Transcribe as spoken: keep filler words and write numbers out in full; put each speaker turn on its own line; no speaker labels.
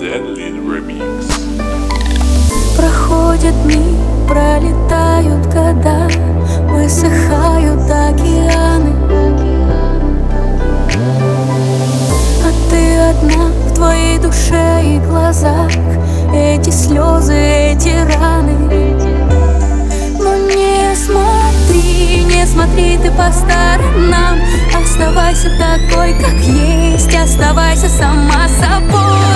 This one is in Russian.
Deadly Remix.
Проходят дни, пролетают года, высыхают океаны, а ты одна в твоей душе и глазах. Эти слезы, эти раны. Но не смотри, не смотри ты по сторонам. Оставайся такой, как есть, оставайся сама собой.